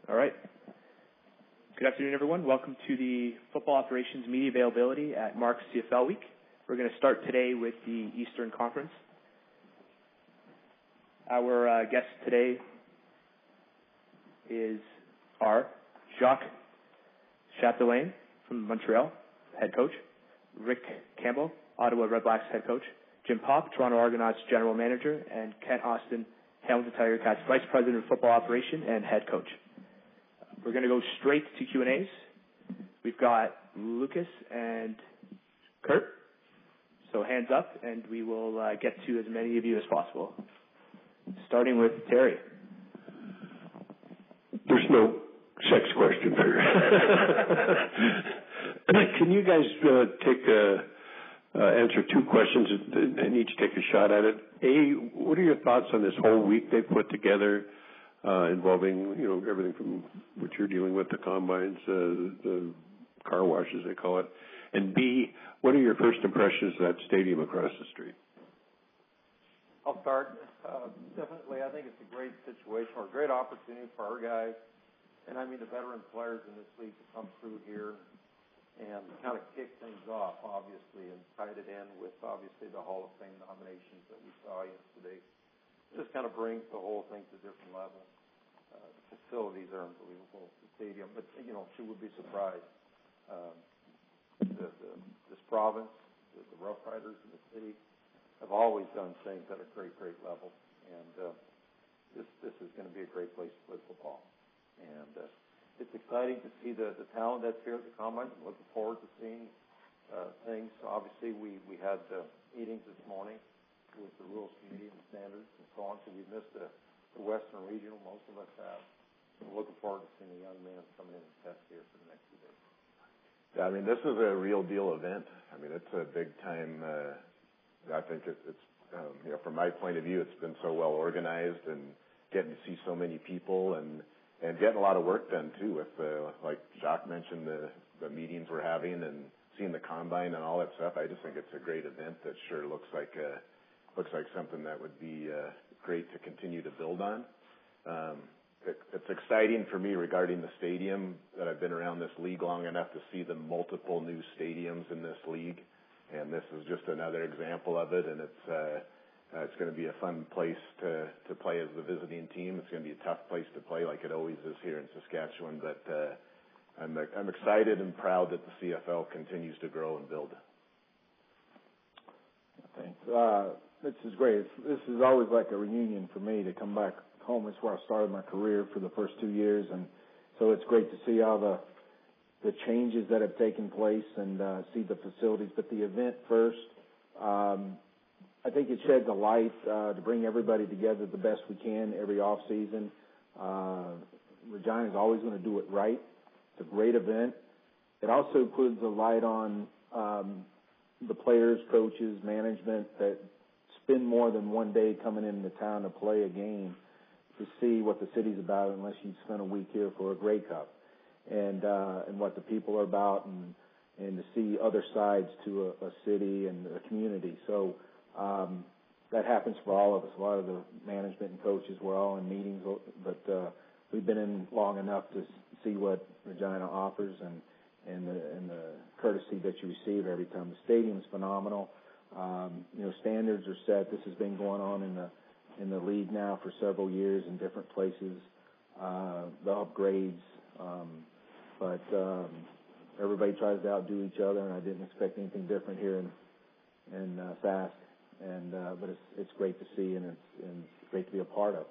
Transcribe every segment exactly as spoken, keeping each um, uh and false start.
All right. Good afternoon, everyone. Welcome to the Football Operations Media Availability at Marks C F L Week. We're going to start today with the Eastern Conference. Our uh, guest today is our Jacques Chapdelaine from Montreal, head coach, Rick Campbell, Ottawa Redblacks head coach, Jim Popp, Toronto Argonauts general manager, and Kent Austin, Hamilton Tiger Cats vice president of football operation and head coach. We're going to go straight to Q and A's. We've got Lucas and Kurt. So hands up, and we will uh, get to as many of you as possible. Starting with Terry. There's no sex question here. Can you guys uh, take a, uh, answer two questions and each take a shot at it? A, what are your thoughts on this whole week they put together uh, involving, you know, everything from what you're dealing with, the combines, uh, the car washes, they call it. And B, what are your first impressions of that stadium across the street? I'll start. Uh, definitely, I think it's a great situation or a great opportunity for our guys, and I mean the veteran players in this league to come through here and kind of kick things off, obviously, and tied it in with, obviously, the Hall of Fame nominations that we saw yesterday. Just kind of brings the whole thing to a different level. Uh, the facilities are unbelievable, the stadium, but, you know, she would be surprised. Um, The, the, this province, the, the Rough Riders in the city, have always done things at a great, great level, and uh, this this is going to be a great place to play football. And uh, it's exciting to see the, the talent that's here at the Combine. I'm looking forward to seeing uh, things. Obviously, we, we had uh, meetings this morning with the Rules Committee and the standards and so on, so we missed the, the Western Regional, most of us have. I'm looking forward to seeing the young man coming in and test here for the next few days. Yeah, I mean, this is a real deal event. I mean, it's a big time. Uh, I think it, it's, um, you know, from my point of view, it's been so well organized and getting to see so many people and and getting a lot of work done too. With uh, like Jacques mentioned, the the meetings we're having and seeing the combine and all that stuff. I just think it's a great event that sure looks like a, looks like something that would be uh, great to continue to build on. Um, It's exciting for me regarding the stadium that I've been around this league long enough to see the multiple new stadiums in this league, and this is just another example of it. And it's uh, uh, it's going to be a fun place to to play as the visiting team. It's going to be a tough place to play, like it always is here in Saskatchewan. But uh, I'm I'm excited and proud that the C F L continues to grow and build. Thanks. Uh, this is great. It's, this is always like a reunion for me to come back home. It's where I started my career for the first two years, and so it's great to see all the the changes that have taken place and uh, see the facilities. But the event first, um, I think it sheds a light uh, to bring everybody together the best we can every off season. Uh, Regina is always going to do it right. It's a great event. It also puts a light on um, the players, coaches, management that spend more than one day coming into town to play a game, to see what the city's about, unless you spend a week here for a Grey Cup, and uh, and what the people are about, and and to see other sides to a, a city and a community. So um, that happens for all of us. A lot of the management and coaches, we're all in meetings, but uh, we've been in long enough to see what Regina offers and and the, and the courtesy that you receive every time. The stadium's phenomenal. Um, you know, standards are set. This has been going on in the in the league now for several years in different places, uh, the upgrades, um, but um, everybody tries to outdo each other, and I didn't expect anything different here in in uh, Sask, and uh, but it's it's great to see, and it's, and it's great to be a part of.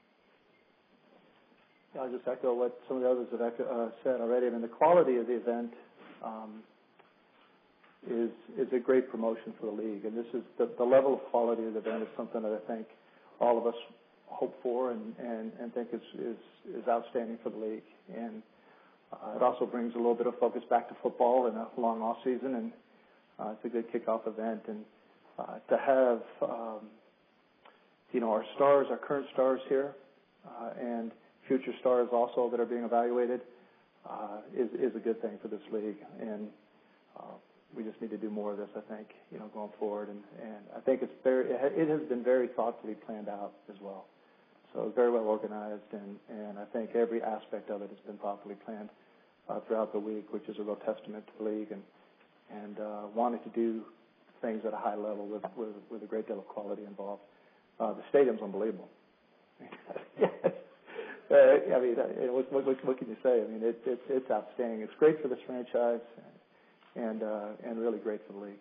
Yeah, I'll just echo what some of the others have echo, uh, said already. I mean, the quality of the event um, is is a great promotion for the league, and this is the, the level of quality of the event is something that I think all of us hope for and, and, and think is, is, is outstanding for the league. And uh, it also brings a little bit of focus back to football in a long off season, and uh, it's a good kickoff event. And uh, to have, um, you know, our stars, our current stars here, uh, and future stars also that are being evaluated uh, is, is a good thing for this league. And uh, we just need to do more of this, I think, you know, going forward. And, and I think it's very, it has been very thoughtfully planned out as well. So very well organized, and, and I think every aspect of it has been properly planned uh, throughout the week, which is a real testament to the league and and uh, wanting to do things at a high level with, with, with a great deal of quality involved. Uh, the stadium's unbelievable. uh, I mean, uh, what, what, what can you say? I mean, it, it, it's outstanding. It's great for this franchise, and uh, and really great for the league.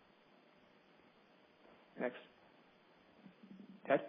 Next. Ted?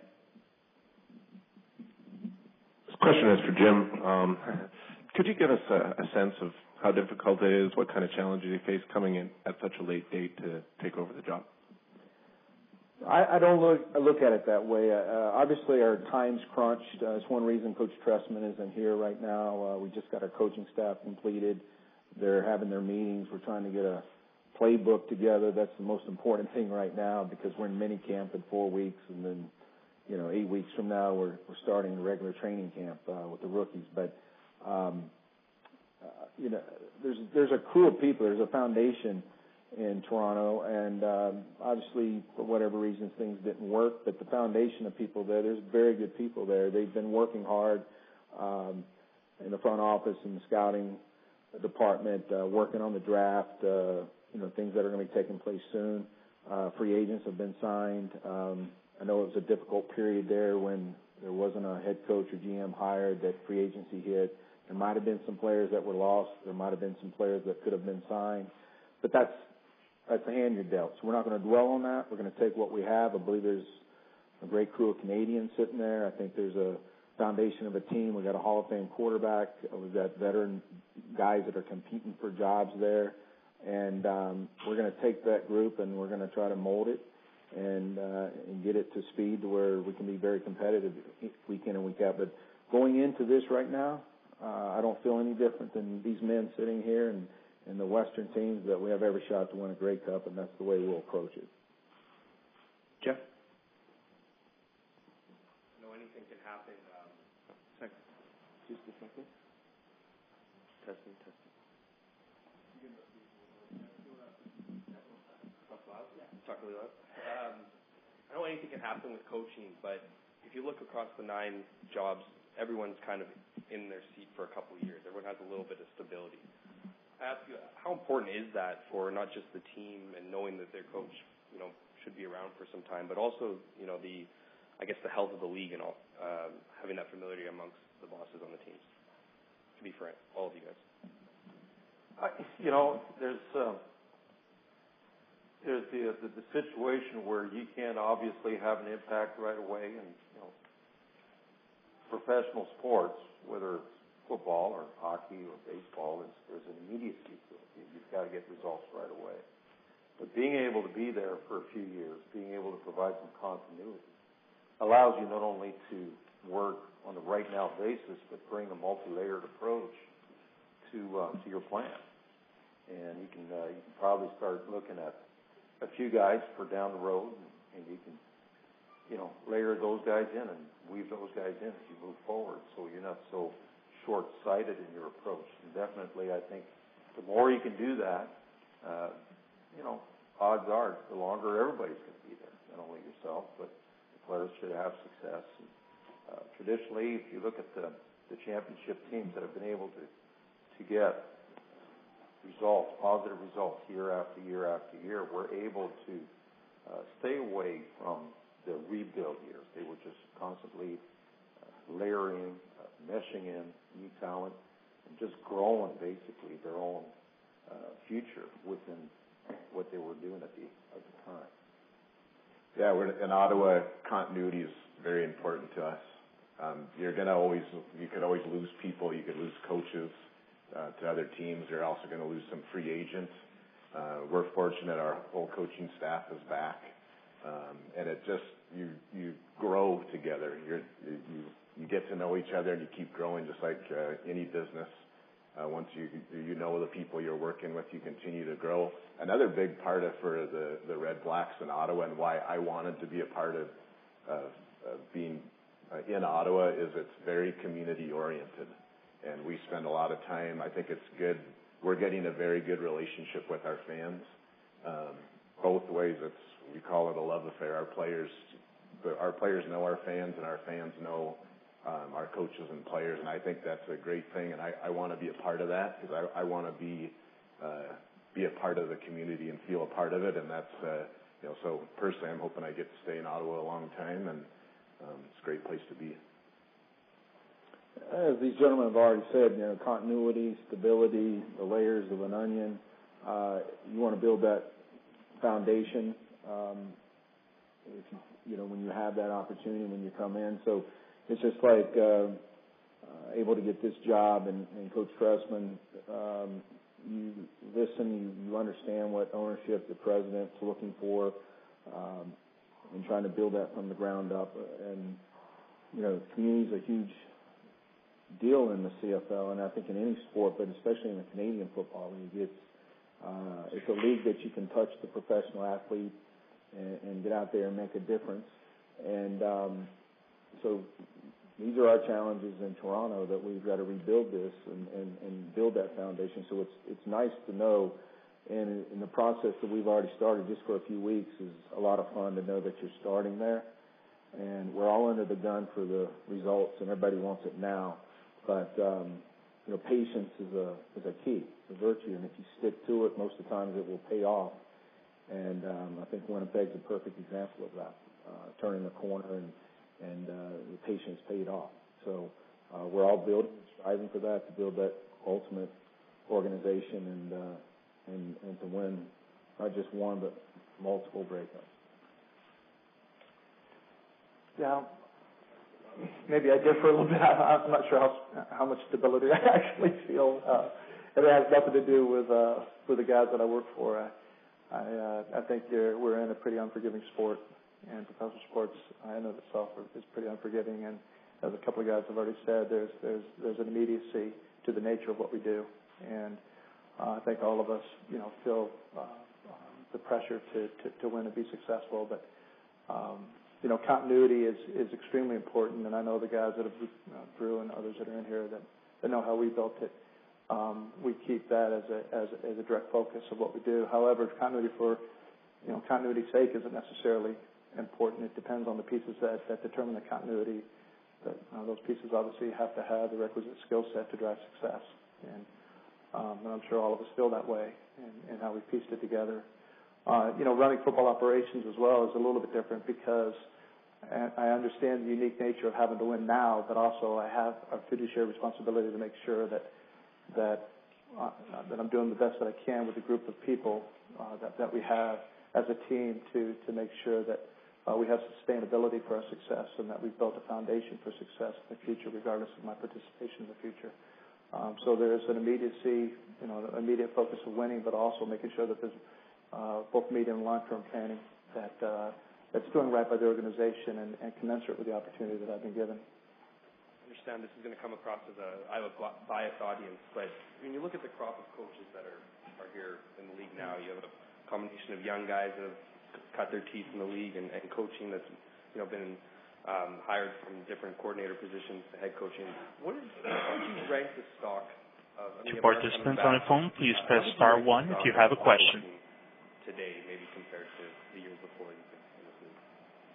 This question is for Jim. Um, could you give us a, a sense of how difficult it is, what kind of challenges you face coming in at such a late date to take over the job? I, I don't look I look at it that way. Uh, obviously, our time's crunched. Uh, it's one reason Coach Trestman isn't here right now. Uh, we just got our coaching staff completed. They're having their meetings. We're trying to get a playbook together. That's the most important thing right now because we're in mini camp in four weeks, and then, you know, eight weeks from now we're we're starting the regular training camp uh, with the rookies. But um, uh, you know, there's there's a crew of people. There's a foundation in Toronto, and um, obviously for whatever reasons things didn't work. But the foundation of people there, there's very good people there. They've been working hard um, in the front office and the scouting department, uh, working on the draft. Uh, you know, things that are going to be taking place soon. Uh, free agents have been signed. Um, I know it was a difficult period there when there wasn't a head coach or G M hired, that free agency hit. There might have been some players that were lost. There might have been some players that could have been signed. But that's that's the hand you're dealt. So we're not going to dwell on that. We're going to take what we have. I believe there's a great crew of Canadians sitting there. I think there's a foundation of a team. We've got a Hall of Fame quarterback. We've got veteran guys that are competing for jobs there. And um, we're going to take that group and we're going to try to mold it and uh, and get it to speed to where we can be very competitive week in and week out. But going into this right now, uh, I don't feel any different than these men sitting here and, and the Western teams, that we have every shot to win a Grey Cup, and that's the way we'll approach it. Jeff? I know anything can happen. Um, Second. Just a second. Testing, testing. Talk really loud. Um, I know anything can happen with coaching, but if you look across the nine jobs, everyone's kind of in their seat for a couple of years. Everyone has a little bit of stability. I ask you, how important is that for not just the team and knowing that their coach, you know, should be around for some time, but also, you know, the, I guess, the health of the league and all, um, having that familiarity amongst the bosses on the teams. To be frank, all of you guys. I, you know, there's uh, there's the, the the situation where you can't obviously have an impact right away, and you know, professional sports, whether it's football or hockey or baseball, there's, there's an immediacy to it. You've got to get results right away. But being able to be there for a few years, being able to provide some continuity, allows you not only to work on a right now basis, but bring a multi-layered approach to uh, to your plan. And you can uh, you can probably start looking at a few guys for down the road, and, and you can, you know, layer those guys in and weave those guys in as you move forward, so you're not so short-sighted in your approach. And definitely, I think the more you can do that, uh, you know, odds are the longer everybody's going to be there, not only yourself, but the players should have success. And, uh, traditionally, if you look at the, the championship teams that have been able to to get results, positive results year after year after year, we're able to uh, stay away from the rebuild years. They were just constantly uh, layering, uh, meshing in new talent, and just growing basically their own uh, future within what they were doing at the at the time. Yeah, we're in Ottawa. Continuity is very important to us. Um, you're gonna always, you could always lose people. You could lose coaches uh, to other teams. You're also going to lose some free agents. Uh, we're fortunate our whole coaching staff is back, um, and it just you you grow together. You're, you you get to know each other and you keep growing, just like uh, any business. Uh, once you you know the people you're working with, you continue to grow. Another big part of for the the Red Blacks in Ottawa, and why I wanted to be a part of uh, uh, being uh, in Ottawa, is it's very community oriented, and we spend a lot of time. I think it's good. We're getting a very good relationship with our fans. Um, both ways, it's we call it a love affair. Our players, our players know our fans, and our fans know our coaches and players, and I think that's a great thing, and I, I want to be a part of that because I, I want to be uh, be a part of the community and feel a part of it, and that's uh, you know. So personally, I'm hoping I get to stay in Ottawa a long time, and um, it's a great place to be. As these gentlemen have already said, you know, continuity, stability, the layers of an onion. Uh, you want to build that foundation. Um, if you, you know, when you have that opportunity, when you come in. So it's just like uh, uh, able to get this job, and, and Coach Trestman, um, you listen, you, you understand what ownership, the president's looking for, um, and trying to build that from the ground up. And, you know, community is a huge deal in the C F L, and I think in any sport, but especially in the Canadian Football League. It's, uh, it's a league that you can touch the professional athlete and, and get out there and make a difference. And um, so these are our challenges in Toronto, that we've got to rebuild this and, and, and build that foundation. So it's it's nice to know, and in the process that we've already started just for a few weeks is a lot of fun to know that you're starting there. And we're all under the gun for the results, and everybody wants it now. But, um, you know, patience is a is a key, it's a virtue, and if you stick to it, most of the times it will pay off. And um, I think Winnipeg's a perfect example of that, uh, turning the corner, and, and uh, the patience paid off. So uh, we're all building, striving for that, to build that ultimate organization and, uh, and, and to win not just one, but multiple breakups. Yeah. Maybe I differ a little bit. I'm not sure how how much stability I actually feel. Uh, it has nothing to do with uh, with the guys that I work for. I I, uh, I think you're, we're in a pretty unforgiving sport, and professional sports, I know itself, is pretty unforgiving. And as a couple of guys have already said, there's there's there's an immediacy to the nature of what we do, and uh, I think all of us, you know, feel uh, um, the pressure to, to to win and be successful, but. Um, You know, continuity is, is extremely important, and I know the guys that have, uh, Drew and others that are in here that, that know how we built it. Um, we keep that as a, as a as a direct focus of what we do. However, continuity for, you know, continuity's sake isn't necessarily important. It depends on the pieces that, that determine the continuity. But uh, those pieces obviously have to have the requisite skill set to drive success, and, um, and I'm sure all of us feel that way in, in how we pieced it together. Uh, you know, running football operations as well is a little bit different because I understand the unique nature of having to win now, but also I have a fiduciary responsibility to make sure that that uh, that I'm doing the best that I can with the group of people uh, that that we have as a team to to make sure that uh, we have sustainability for our success, and that we've built a foundation for success in the future, regardless of my participation in the future. Um, so there's an immediacy, you know, an immediate focus of winning, but also making sure that there's Uh, both medium and long-term planning that uh, that's doing right by the organization and, and commensurate with the opportunity that I've been given. I understand this is going to come across as a I have a biased audience, but when you look at the crop of coaches that are, are here in the league now, you have a combination of young guys that have cut their teeth in the league, and, and coaching that's you know been um, hired from different coordinator positions to head coaching. What is how would you rank the stock of? I mean, to participants on the phone, please press star one if you have a question. Today, maybe compared to the years before you've been in this league?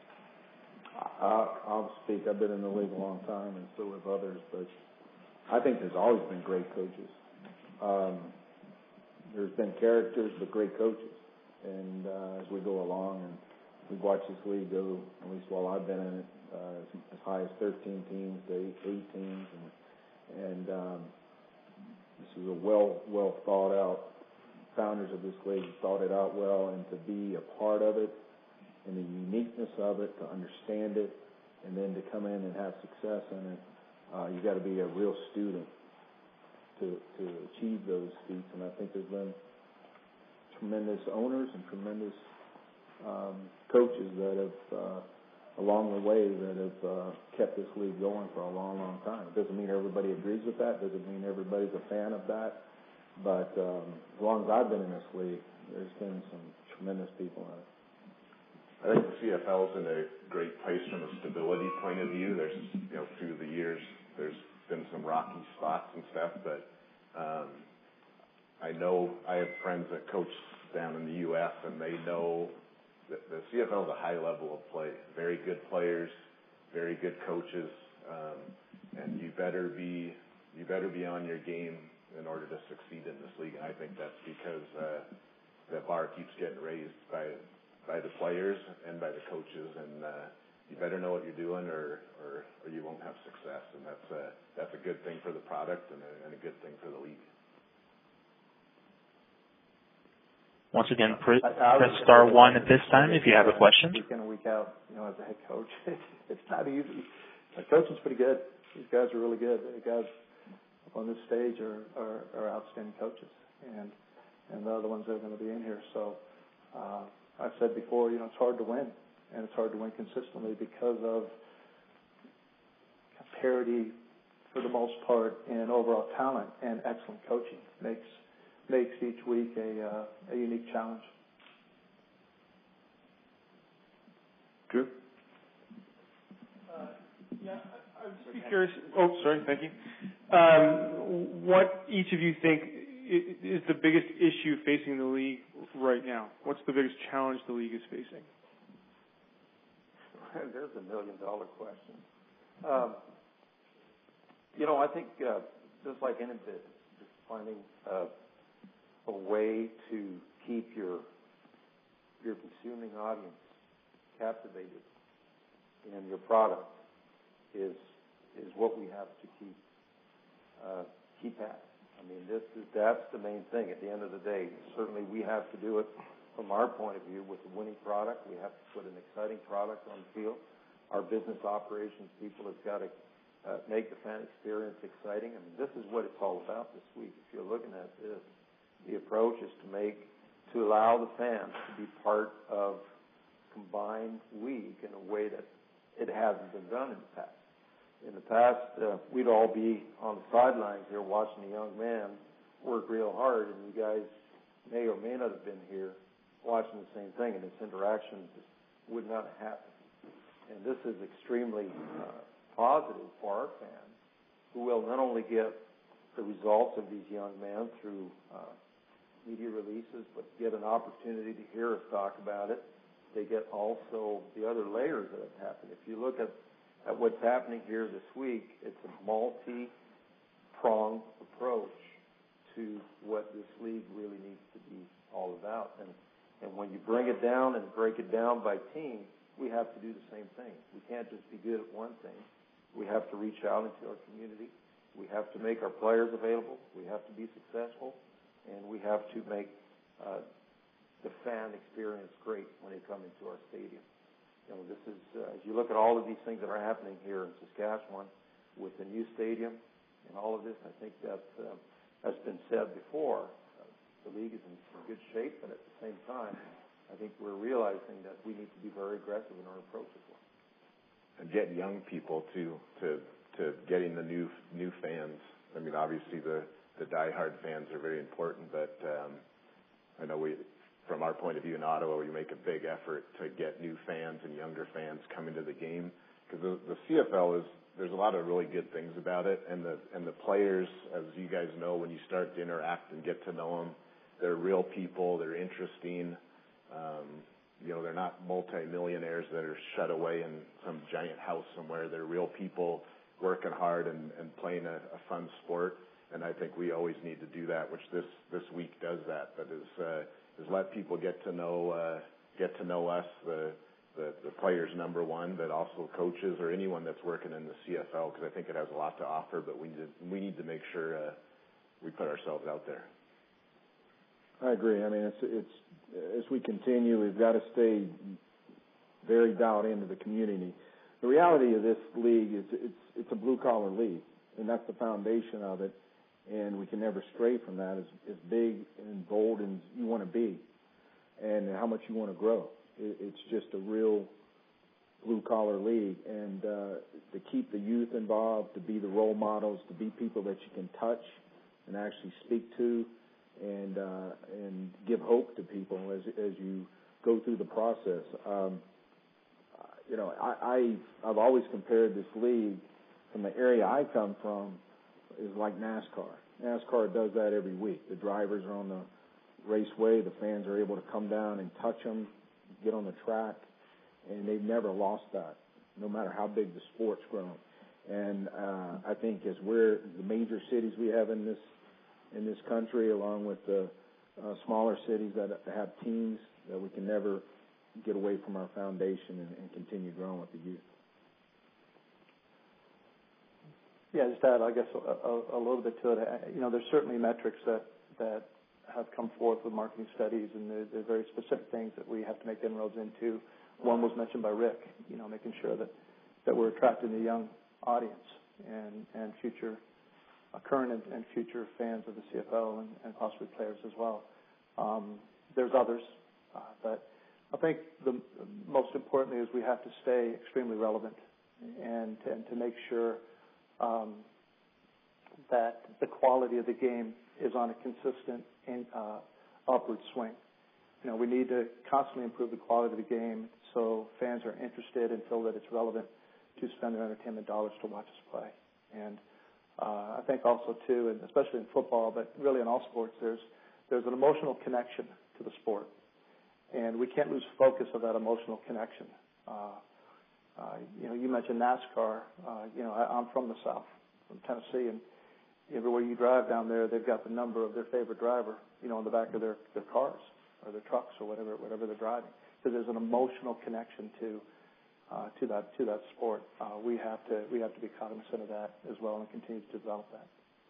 Uh, I'll speak. I've been in the league a long time, and so have others, but I think there's always been great coaches. Um, there's been characters, but great coaches. And uh, as we go along, and we've watched this league go, at least while I've been in it, uh, as, as high as thirteen teams to eight, eight teams, and, and um, this is a well, well thought out. Founders of this league thought it out well, and to be a part of it and the uniqueness of it, to understand it, and then to come in and have success in it, uh, you got to be a real student to to achieve those feats. And I think there's been tremendous owners and tremendous um, coaches that have uh, along the way that have uh, kept this league going for a long, long time. It doesn't mean everybody agrees with that. It doesn't mean everybody's a fan of that. But um, as long as I've been in this league, there's been some tremendous people in it. I think the C F L is in a great place from a stability point of view. There's, you know, through the years, there's been some rocky spots and stuff, but um, I know I have friends that coach down in the U S, and they know that the C F L is a high level of play. Very good players, very good coaches, um, and better be you better be on your game in order to succeed in this league. And I think that's because uh, the bar keeps getting raised by by the players and by the coaches, and uh, you better know what you're doing, or, or, or you won't have success. And that's a that's a good thing for the product and a, and a good thing for the league. Once again, press star one at this time if you have a question. Week in and week out, you know, as a head coach, it's not easy. My coaching's pretty good. These guys are really good. The guys up on this stage are, are, are outstanding coaches, and and they're the ones that are going to be in here. So uh, I've said before, you know, it's hard to win, and it's hard to win consistently because of parity for the most part in overall talent, and excellent coaching makes makes each week a uh, a unique challenge. Drew? Uh, yeah, I would just be curious. Oh, sorry. Thank you. Um, what each of you think is the biggest issue facing the league right now? What's the biggest challenge the league is facing? There's a million dollar question. Um, you know, I think uh, just like any business, just finding uh, a way to keep your your consuming audience captivated in your product is is what we have to keep uh, keep at. I mean, this is that's the main thing. At the end of the day, certainly we have to do it from our point of view with a winning product. We have to put an exciting product on the field. Our business operations people have got to uh, make the fan experience exciting. I mean, this is what it's all about this week. If you're looking at this, the approach is to make to allow the fans to be part of combined league in a way that it hasn't been done in the past. In the past, uh, we'd all be on the sidelines here watching a young man work real hard, and you guys may or may not have been here watching the same thing, and this interaction just would not happen. And this is extremely uh, positive for our fans, who will not only get the results of these young men through uh, media releases, but get an opportunity to hear us talk about it. They get also the other layers that have happened. If you look at, at what's happening here this week, it's a multi-pronged approach to what this league really needs to be all about. And and when you bring it down and break it down by team, we have to do the same thing. We can't just be good at one thing. We have to reach out into our community. We have to make our players available. We have to be successful. And we have to make uh, the fan experience great when they come into our stadium. You know, this is, uh, as you look at all of these things that are happening here in Saskatchewan with the new stadium and all of this, I think that uh, has been said before. Uh, the league is in good shape, but at the same time, I think we're realizing that we need to be very aggressive in our approach as well. And get young people to to to getting the new new fans. I mean, obviously the the diehard fans are very important, but um, I know we, from our point of view in Ottawa, we make a big effort to get new fans and younger fans coming to the game, because the, the C F L is, there's a lot of really good things about it, and the and the players, as you guys know, when you start to interact and get to know them, they're real people, they're interesting. Um, you know, they're not multi-millionaires that are shut away in some giant house somewhere. They're real people working hard and, and playing a, a fun sport. And I think we always need to do that, which this, this week does that. But is uh, is let people get to know uh, get to know us, the, the the players number one, but also coaches or anyone that's working in the C F L, because I think it has a lot to offer. But we need to, we need to make sure uh, we put ourselves out there. I agree. I mean, it's it's as we continue, we've got to stay very dialed into the community. The reality of this league is it's it's a blue collar league, and that's the foundation of it. And we can never stray from that. As, as big and bold as you want to be, and how much you want to grow. It, it's just a real blue collar league, and uh, to keep the youth involved, to be the role models, to be people that you can touch and actually speak to, and uh, and give hope to people as as you go through the process. Um, you know, I, I I've always compared this league from the area I come from is like NASCAR. NASCAR does that every week. The drivers are on the raceway. The fans are able to come down and touch them, get on the track, and they've never lost that, no matter how big the sport's grown. And uh, I think as we're the major cities we have in this in this country, along with the uh, smaller cities that have teams, that we can never get away from our foundation and, and continue growing with the youth. Yeah, just add, I guess, a, a, a little bit to it. You know, there's certainly metrics that, that have come forth with marketing studies, and they're, they're very specific things that we have to make inroads into. One was mentioned by Rick, you know, making sure that, that we're attracting the young audience and, and future, uh, current and, and future fans of the C F L and, and possibly players as well. Um, there's others, uh, but I think the most importantly is we have to stay extremely relevant and, and to make sure um, that the quality of the game is on a consistent in, uh, upward swing. You know, we need to constantly improve the quality of the game so fans are interested and feel that it's relevant to spend their entertainment dollars to watch us play. And uh, I think also, too, and especially in football, but really in all sports, there's there's an emotional connection to the sport. And we can't lose focus of that emotional connection. Uh, uh, you know, you mentioned NASCAR. Uh, you know, I, I'm from the South, from Tennessee, and everywhere you drive down there, they've got the number of their favorite driver, you know, on the back of their, their cars or their trucks or whatever whatever they're driving. Because there's an emotional connection to uh, to that to that sport. Uh, we have to we have to be cognizant of that as well and continue to develop that.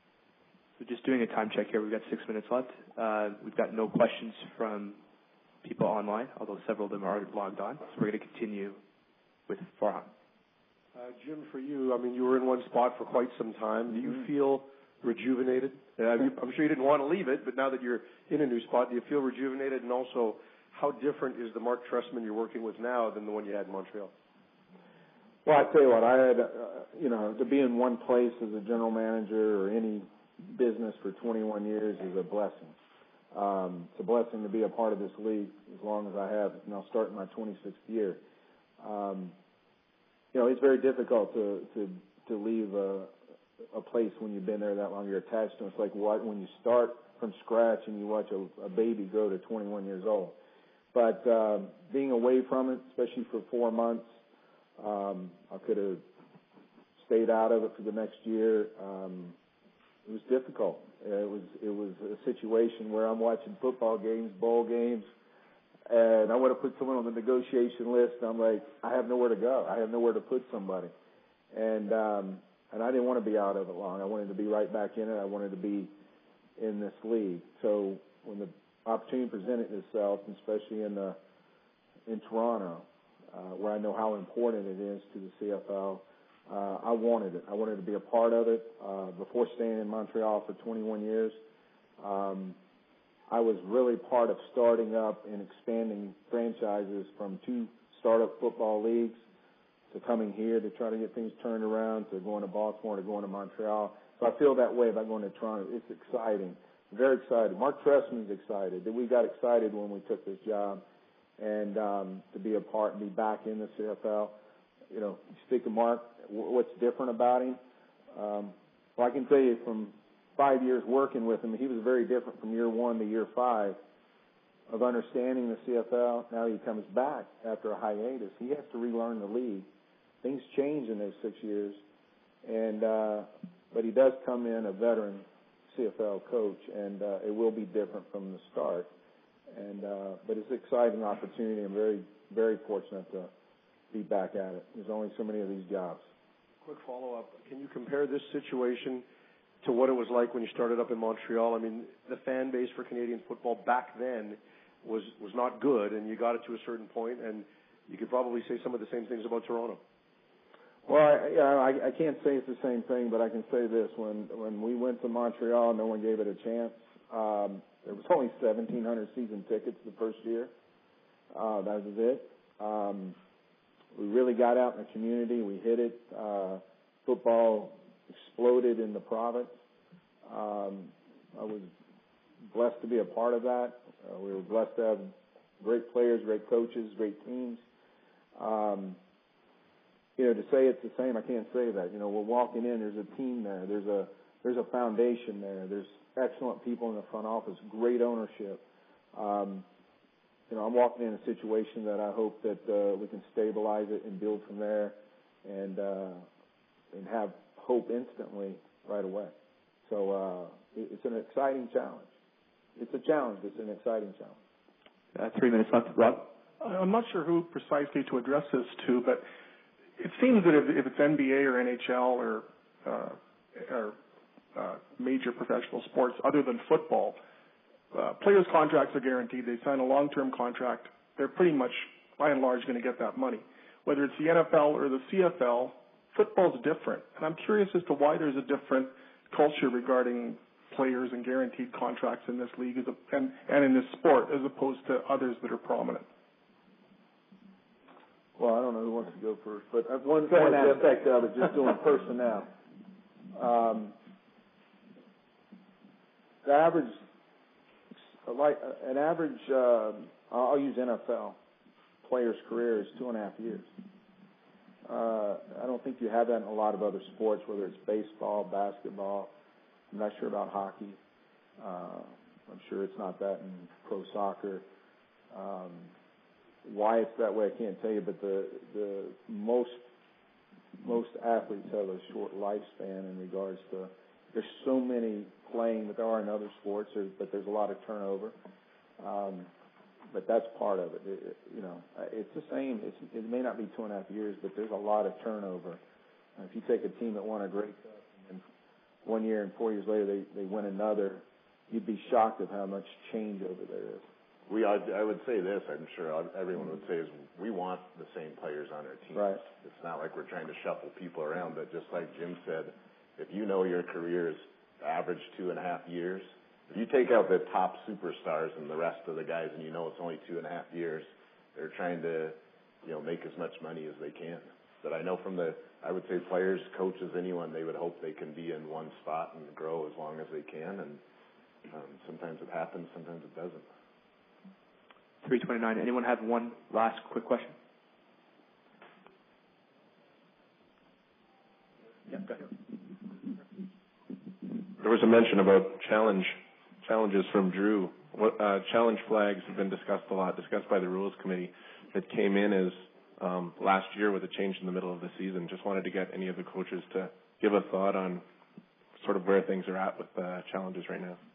So just doing a time check here. We've got six minutes left. Uh, we've got no questions from people online, although several of them are logged on. So we're going to continue with Farhan. Uh, Jim, for you, I mean, you were in one spot for quite some time. Do you feel rejuvenated? Uh, I'm sure you didn't want to leave it, but now that you're in a new spot, do you feel rejuvenated? And also, how different is the Mark Trestman you're working with now than the one you had in Montreal? Well, I tell you what, I had, uh, you know, to be in one place as a general manager or any business for twenty-one years is a blessing. Um, it's a blessing to be a part of this league as long as I have, and I'll start in my twenty-sixth year. Um, you know, it's very difficult to to, to leave a, a place when you've been there that long. You're attached to it. It's like what, when you start from scratch and you watch a, a baby grow to twenty-one years old. But uh, being away from it, especially for four months, um, I could have stayed out of it for the next year. Um, it was difficult. It was it was a situation where I'm watching football games, bowl games, and I want to put someone on the negotiation list. And I'm like, I have nowhere to go. I have nowhere to put somebody, and um, and I didn't want to be out of it long. I wanted to be right back in it. I wanted to be in this league. So when the opportunity presented itself, especially in the in Toronto, uh, where I know how important it is to the C F L. Uh, I wanted it. I wanted to be a part of it. Uh, before staying in Montreal for twenty-one years, um, I was really part of starting up and expanding franchises from two startup football leagues to coming here to try to get things turned around, to going to Baltimore, to going to Montreal. So I feel that way about going to Toronto. It's exciting. Very excited. Mark Trestman's excited. We got excited when we took this job, and um, to be a part and be back in the C F L. You know, you speak of Mark, what's different about him? Um, well, I can tell you from five years working with him, he was very different from year one to year five of understanding the C F L. Now he comes back after a hiatus. He has to relearn the league. Things change in those six years, and uh, but he does come in a veteran C F L coach, and uh, it will be different from the start. And uh, but it's an exciting opportunity. I'm very, very fortunate to be back at it. There's only so many of these jobs. Quick follow-up. Can you compare this situation to what it was like when you started up in Montreal? I mean, the fan base for Canadian football back then was, was not good, and you got it to a certain point, and you could probably say some of the same things about Toronto. Well, I, you know, I, I can't say it's the same thing, but I can say this. When, when we went to Montreal, no one gave it a chance. Um, there was only seventeen hundred season tickets the first year. Uh, that was it. Um, We really got out in the community. We hit it. Uh, football exploded in the province. Um, I was blessed to be a part of that. Uh, we were blessed to have great players, great coaches, great teams. Um, you know, to say it's the same, I can't say that. You know, we're walking in. There's a team there. There's a there's a foundation there. There's excellent people in the front office. Great ownership. Um, You know, I'm walking in a situation that I hope that uh, we can stabilize it and build from there. And, uh, and have hope instantly right away. So uh, it, it's an exciting challenge. It's a challenge. It's an exciting challenge. Uh, three minutes left. Rob? I'm not sure who precisely to address this to, but it seems that if, if it's N B A or N H L or, uh, or uh, major professional sports other than football, uh, players' contracts are guaranteed. They sign a long-term contract. They're pretty much, by and large, going to get that money. Whether it's the N F L or the C F L, football's different. And I'm curious as to why there's a different culture regarding players and guaranteed contracts in this league as a, and, and in this sport as opposed to others that are prominent. Well, I don't know who wants to go first, but one, one aspect of it, just doing personnel. Um, the average, like an average, uh, I'll use N F L player's career is two and a half years. Uh, I don't think you have that in a lot of other sports, whether it's baseball, basketball. I'm not sure about hockey. Uh, I'm sure it's not that in pro soccer. Um, why it's that way, I can't tell you, but the the most most athletes have a short lifespan in regards to there's so many playing that there are in other sports, or, but there's a lot of turnover. Um, but that's part of it. It, it. You know, it's the same. It's, it may not be two and a half years, but there's a lot of turnover. And if you take a team that won a Grey Cup and one year and four years later they, they win another, you'd be shocked at how much changeover there is. We, I, I would say this, I'm sure everyone would say, is we want the same players on our team. Right. It's not like we're trying to shuffle people around, but just like Jim said, if you know your career is average two and a half years, if you take out the top superstars and the rest of the guys and you know it's only two and a half years, they're trying to, you know, make as much money as they can. But I know from the, I would say players, coaches, anyone, they would hope they can be in one spot and grow as long as they can, and um, sometimes it happens, sometimes it doesn't. three twenty-nine. Anyone have one last quick question? Yeah, go ahead. There was a mention about challenge challenges from Drew. What uh, challenge flags have been discussed a lot, discussed by the Rules Committee. That came in as um, last year with a change in the middle of the season. Just wanted to get any of the coaches to give a thought on sort of where things are at with uh, challenges right now.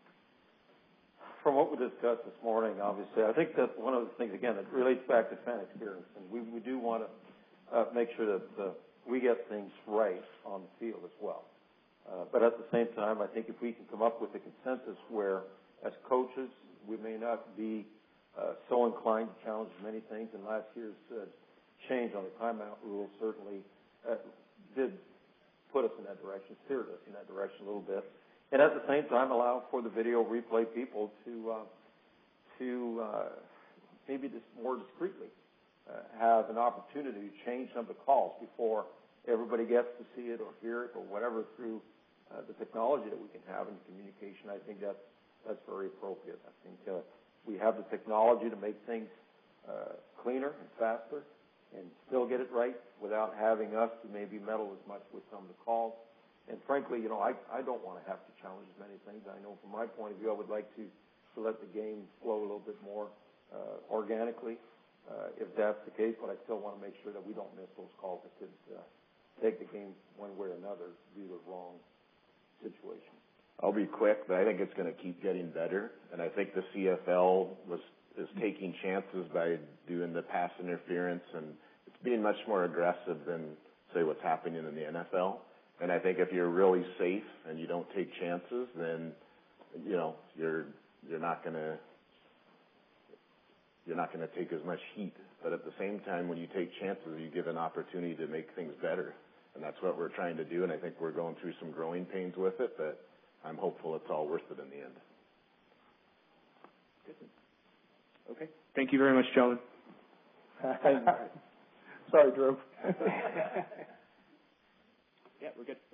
From what we discussed this morning, obviously, I think that one of the things, again, it relates back to fan experience, and we, we do want to uh, make sure that uh, we get things right on the field as well. Uh, but at the same time, I think if we can come up with a consensus where, as coaches, we may not be uh, so inclined to challenge many things, and last year's uh, change on the timeout rule certainly uh, did put us in that direction, steered us in that direction a little bit. And at the same time, allow for the video replay people to uh, to uh, maybe just more discreetly uh, have an opportunity to change some of the calls before everybody gets to see it or hear it or whatever through uh, the technology that we can have in communication. I think that's that's very appropriate. I think uh, we have the technology to make things uh, cleaner and faster and still get it right without having us to maybe meddle as much with some of the calls. And frankly, you know, I, I don't want to have to challenge as many things. I know from my point of view, I would like to, to let the game flow a little bit more uh, organically, uh, if that's the case, but I still want to make sure that we don't miss those calls that could uh, take the game one way or another due to the wrong situation. I'll be quick, but I think it's going to keep getting better, and I think the C F L was is taking chances by doing the pass interference, and it's being much more aggressive than, say, what's happening in the N F L. And I think if you're really safe and you don't take chances, then you know you're you're not gonna you're not gonna take as much heat. But at the same time, when you take chances, you give an opportunity to make things better, and that's what we're trying to do. And I think we're going through some growing pains with it, but I'm hopeful it's all worth it in the end. Okay. Thank you very much, gentlemen. Sorry, Drew. Yeah, we're good.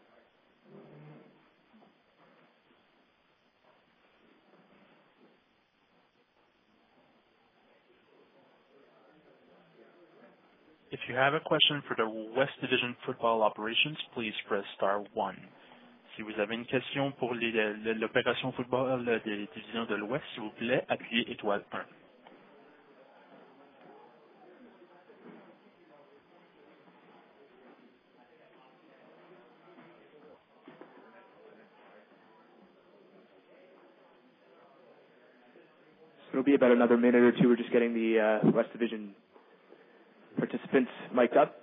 If you have a question for the West Division Football Operations, please press star one. Si vous avez une question pour les, l'opération football des divisions de l'Ouest, s'il vous plaît, appuyez étoile un. It'll be about another minute or two. We're just getting the uh, West Division participants mic'd up.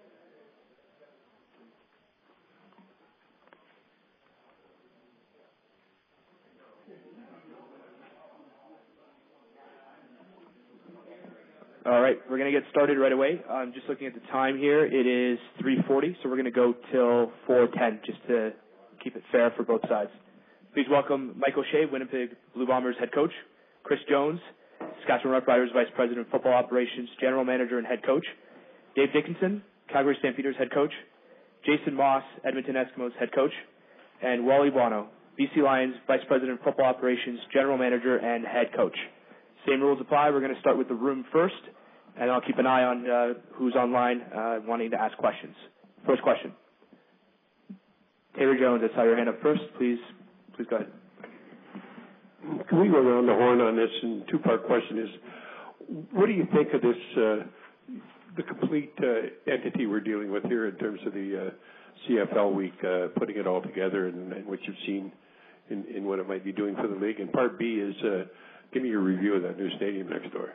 All right, we're going to get started right away. I'm just looking at the time here. It is three forty, so we're going to go till four ten just to keep it fair for both sides. Please welcome Mike O'Shea, Winnipeg Blue Bombers head coach, Chris Jones, Saskatchewan Roughriders Vice President of Football Operations, General Manager and Head Coach, Dave Dickinson, Calgary Stampeders Head Coach, Jason Moss, Edmonton Eskimos Head Coach, and Wally Buono, B C Lions Vice President of Football Operations, General Manager and Head Coach. Same rules apply. We're going to start with the room first, and I'll keep an eye on uh, who's online uh, wanting to ask questions. First question. Taylor Jones, I saw your hand up first. Please, please go ahead. Can we go around the horn on this? And two-part question is, what do you think of this, uh, the complete uh, entity we're dealing with here in terms of the uh, C F L week, uh, putting it all together and, and what you've seen in, in what it might be doing for the league? And part B is, uh, give me your review of that new stadium next door.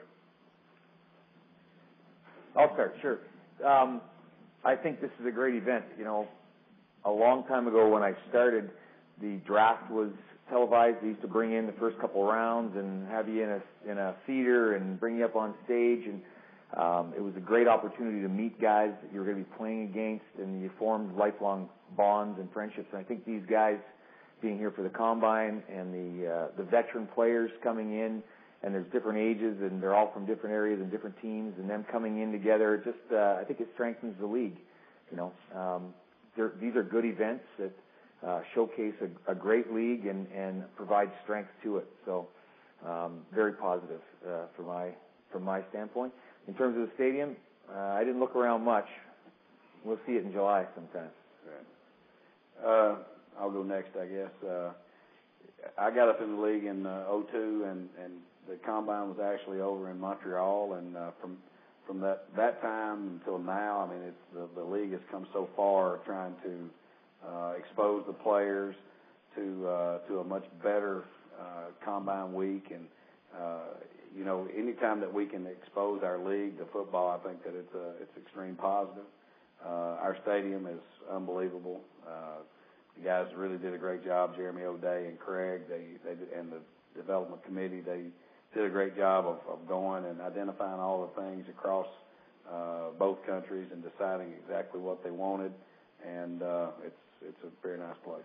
I'll start, sure. Um, I think this is a great event. You know, a long time ago when I started, the draft was televised. They used to bring in the first couple rounds and have you in a in a theater and bring you up on stage, and um, it was a great opportunity to meet guys that you were going to be playing against, and you formed lifelong bonds and friendships. And I think these guys being here for the combine and the uh, the veteran players coming in, and there's different ages, and they're all from different areas and different teams, and them coming in together, just uh, I think it strengthens the league. You know, um, these are good events that uh, showcase a, a great league and, and provide strength to it. So, um, very positive uh, from my from my standpoint. In terms of the stadium, uh, I didn't look around much. We'll see it in July sometime. Right. Uh, I'll go next, I guess. Uh, I got up in the league in uh, oh two, and, and the combine was actually over in Montreal, and uh, from from that, that time until now, I mean, it's, the, the league has come so far trying to uh, expose the players to uh, to a much better uh, combine week, and uh, you know, anytime that we can expose our league to football, I think that it's a, it's extreme positive. Uh, our stadium is unbelievable. Uh, the guys really did a great job. Jeremy O'Day and Craig, they, they and the development committee, they did a great job of, of going and identifying all the things across uh, both countries and deciding exactly what they wanted. And uh, it's it's a very nice place.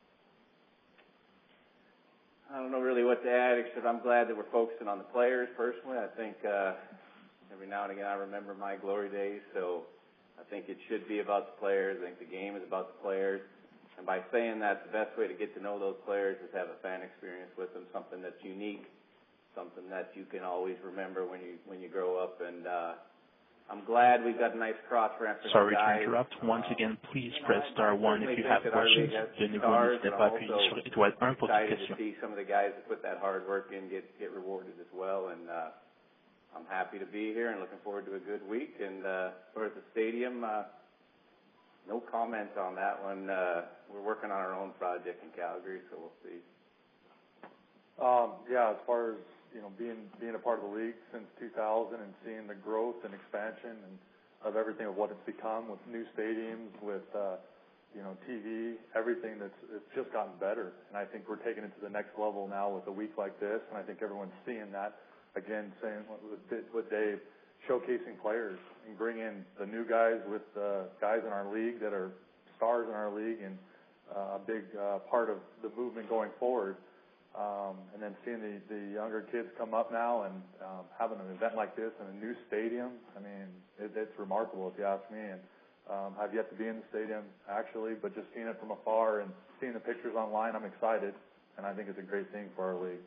I don't know really what to add, except I'm glad that we're focusing on the players personally. I think uh, every now and again I remember my glory days, so I think it should be about the players. I think the game is about the players. And by saying that, the best way to get to know those players is have a fan experience with them, something that's unique, something that you can always remember when you when you grow up. And uh, I'm glad we've got a nice cross-reference. Sorry guys. to interrupt. Once again, please press star one if you have questions. De nouveau, n'hésitez pas à appuyer sur l'étoile un pour toute question. Excited to see some of the guys that put that hard work in get get rewarded as well. And uh, I'm happy to be here and looking forward to a good week. And uh, as far as the stadium, uh, no comment on that one. Uh, we're working on our own project in Calgary, so we'll see. Um, yeah, as far as, you know, being being a part of the league since two thousand and seeing the growth and expansion and of everything of what it's become with new stadiums, with uh, you know, T V, everything that's it's just gotten better. And I think we're taking it to the next level now with a week like this. And I think everyone's seeing that. Again, saying with with Dave, showcasing players and bring in the new guys with uh, guys in our league that are stars in our league and uh, a big uh, part of the movement going forward. Um, and then seeing the, the younger kids come up now and um, having an event like this in a new stadium, I mean, it, it's remarkable if you ask me. And um, I've yet to be in the stadium actually, but just seeing it from afar and seeing the pictures online, I'm excited, and I think it's a great thing for our league.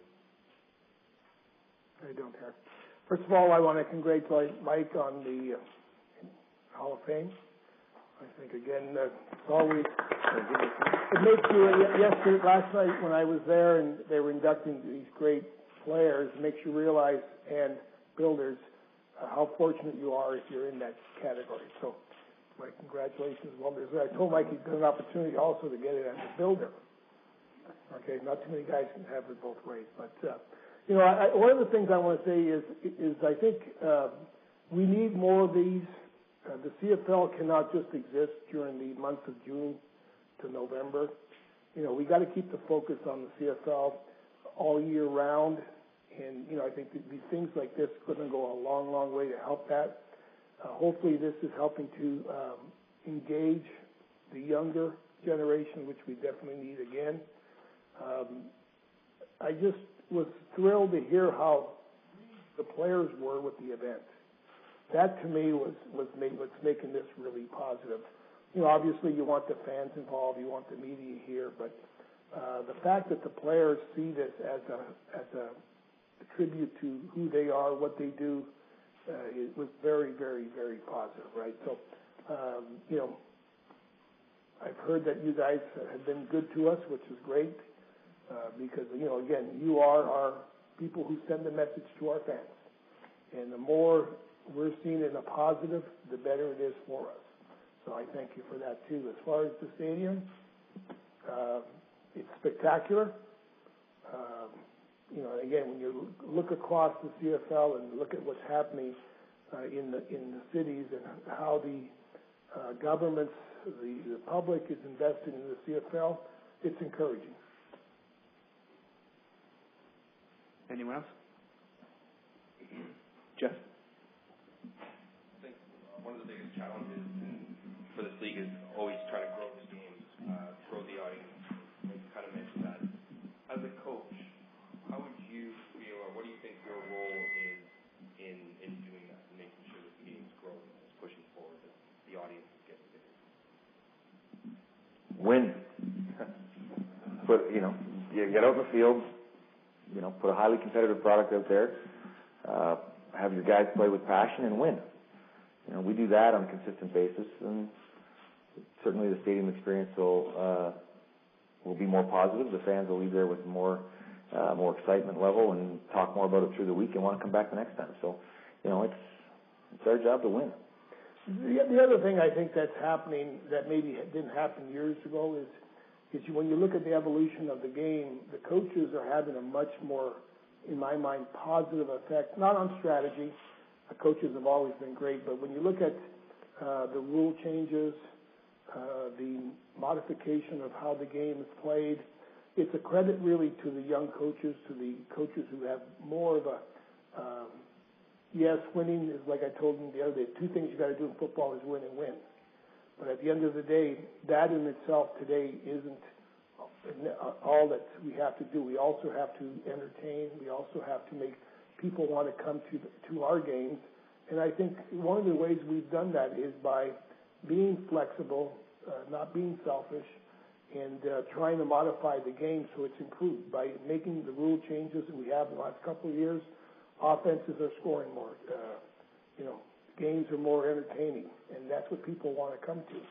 I don't care. First of all, I want to congratulate Mike on the uh, Hall of Fame. I think, again, uh, it's always, it makes you, uh, yesterday, last night when I was there and they were inducting these great players, it makes you realize, and builders, uh, how fortunate you are if you're in that category. So, Mike, congratulations. Well, I told Mike he's got an opportunity also to get it as a builder. Okay, not too many guys can have it both ways. But, uh, You know, I, I, one of the things I want to say is, is I think uh, we need more of these. Uh, the C F L cannot just exist during the months of June to November. You know, we got to keep the focus on the C F L all year round. And, you know, I think that these things like this are going to go a long, long way to help that. Uh, hopefully this is helping to um, engage the younger generation, which we definitely need again. Um, I just was thrilled to hear how the players were with the event. That to me was, was make, what's making this really positive. You know, obviously you want the fans involved, you want the media here, but uh, the fact that the players see this as a, as a tribute to who they are, what they do, uh, it was very, very, very positive, right? So, um, you know, I've heard that you guys have been good to us, which is great, uh, because, you know, again, you are our people who send the message to our fans. And the more we're seen in a positive, the better it is for us. So I thank you for that, too. As far as the stadium, uh, it's spectacular. Um, you know, again, when you look across the C F L and look at what's happening uh, in the in the cities and how the uh, governments, the, the public is invested in the C F L, it's encouraging. Anyone else? Jeff? I think one of the biggest challenges for this league is always trying to grow the games, uh, grow the audience. You kind of mentioned that. As a coach, how would you feel, or what do you think your role is in, in doing that, and making sure that the game's growing and it's pushing forward, that the audience is getting bigger? Win. Put, you know, you get out in the field, you know, put a highly competitive product out there, uh, have your guys play with passion and win. You know, we do that on a consistent basis, and certainly the stadium experience will uh, will be more positive. The fans will leave there with more uh, more excitement level and talk more about it through the week and want to come back the next time. So, you know, it's it's our job to win. The, the other thing I think that's happening that maybe didn't happen years ago is is when you look at the evolution of the game, the coaches are having a much more, in my mind, positive effect, not on strategy. The coaches have always been great, but when you look at uh, the rule changes, uh, the modification of how the game is played, it's a credit really to the young coaches, to the coaches who have more of a, um, yes, winning is, like I told them the other day, two things you got to do in football is win and win. But at the end of the day, that in itself today isn't all that we have to do. We also have to entertain. We also have to make people want to come to to our games. And I think one of the ways we've done that is by being flexible, uh, not being selfish, and uh, trying to modify the game so it's improved. By making the rule changes that we have in the last couple of years, offenses are scoring more. Uh, you know, games are more entertaining, and that's what people want to come to.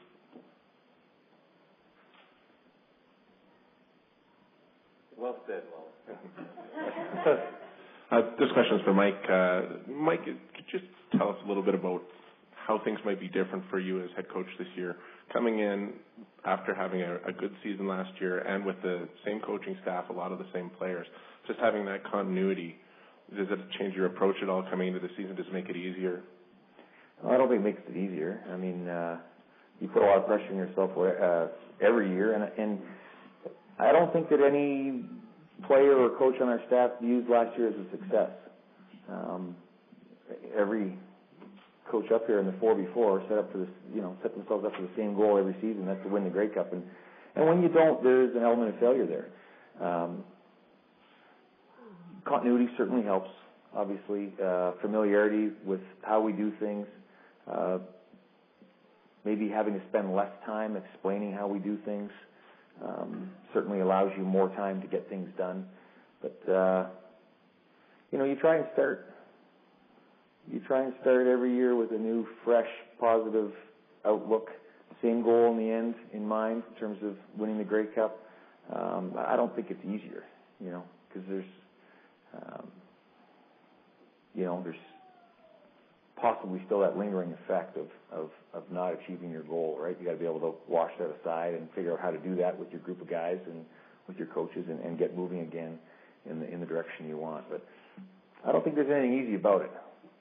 Well said, Wallace. uh, this question is for Mike. Uh, Mike, could you just tell us a little bit about how things might be different for you as head coach this year, coming in after having a, a good season last year and with the same coaching staff, a lot of the same players, just having that continuity. Does it change your approach at all coming into the season? Does it make it easier? Well, I don't think it makes it easier. I mean, uh, you put a lot of pressure on yourself uh, every year, and, and I don't think that any player or coach on our staff views last year as a success. Um, every coach up here in the four before set up for this, you know, set themselves up for the same goal every season. That's to win the Grey Cup, and and when you don't, there's an element of failure there. Um, continuity certainly helps. Obviously, uh, familiarity with how we do things. Uh, maybe having to spend less time explaining how we do things um, certainly allows you more time to get things done. But uh, you know, you try and start. You try and start every year with a new, fresh, positive outlook. Same goal in the end in mind in terms of winning the Grey Cup. Um, I don't think it's easier, you know, because there's, um, you know, there's possibly still that lingering effect of, of, of not achieving your goal, right? You got to be able to wash that aside and figure out how to do that with your group of guys and with your coaches and, and get moving again. in the in the direction you want. But I don't think there's anything easy about it.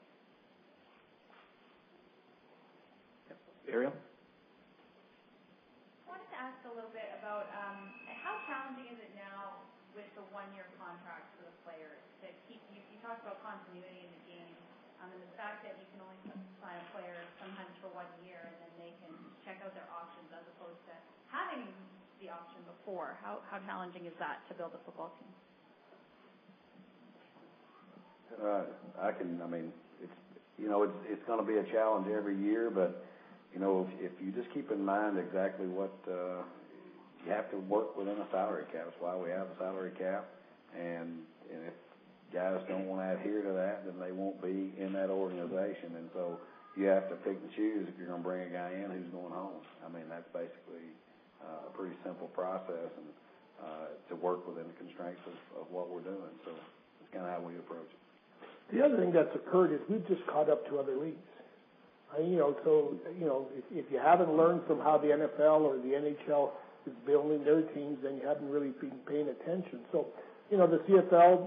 Ariel? I wanted to ask a little bit about um, how challenging is it now with the one-year contracts for the players to keep you, you talked about continuity in the game, um, and the fact that you can only sign a player sometimes for one year and then they can check out their options as opposed to having the option before. How, how challenging is that to build a football team? Uh, I can, I mean, it's, you know, it's, it's going to be a challenge every year, but, you know, if, if you just keep in mind exactly what, uh, you have to work within a salary cap. That's why we have a salary cap. And, and if guys don't want to adhere to that, then they won't be in that organization. And so you have to pick and choose if you're going to bring a guy in who's going home. I mean, that's basically uh, a pretty simple process and uh, to work within the constraints of, of what we're doing. So that's kind of how we approach it. The other thing that's occurred is we've just caught up to other leagues. Uh, you know, so, you know, if, if you haven't learned from how the N F L or the N H L is building their teams, then you haven't really been paying attention. So, you know, the C F L,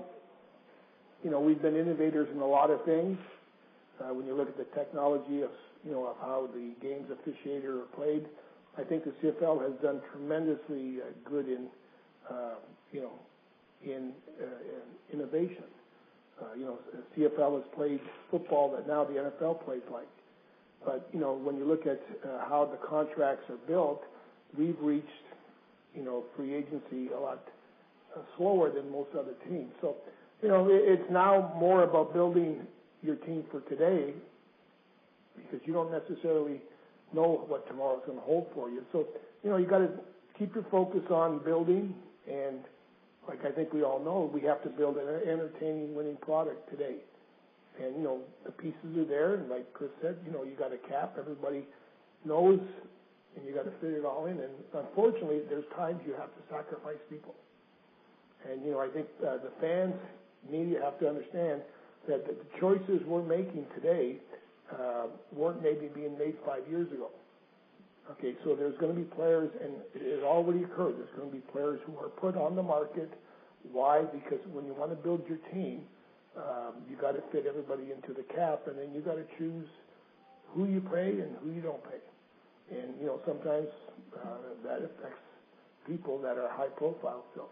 you know, we've been innovators in a lot of things. Uh, when you look at the technology of, you know, of how the games officiated or played, I think the C F L has done tremendously uh, good in, uh, you know, in, uh, in innovation. Uh, you know, C F L has played football that now the N F L plays like. But, you know, when you look at uh, how the contracts are built, we've reached, you know, free agency a lot uh, slower than most other teams. So, you know, it, it's now more about building your team for today because you don't necessarily know what tomorrow's going to hold for you. So, you know, you got to keep your focus on building, and like I think we all know, we have to build an entertaining, winning product today. And, you know, the pieces are there, and like Chris said, you know, you got a cap. Everybody knows, and you got to fit it all in. And unfortunately, there's times you have to sacrifice people. And, you know, I think uh, the fans, media have to understand that the choices we're making today uh, weren't maybe being made five years ago. Okay, so there's going to be players, and it has already occurred, there's going to be players who are put on the market. Why? Because when you want to build your team, um, you got to fit everybody into the cap, and then you got to choose who you pay and who you don't pay. And, you know, sometimes uh, that affects people that are high profile still.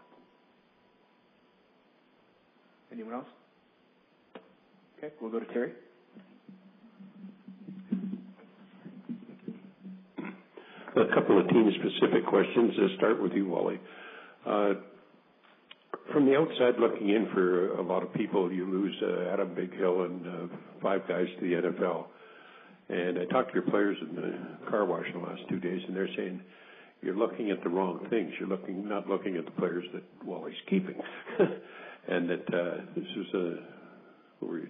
Anyone else? Okay, we'll go to Terry. A couple of team-specific questions. To start with you, Wally. Uh, from the outside looking in, for a lot of people, you lose uh, Adam Bighill and uh, five guys to the N F L. And I talked to your players in the car wash in the last two days, and they're saying you're looking at the wrong things. You're looking not looking at the players that Wally's keeping, and that uh, this is a what were you,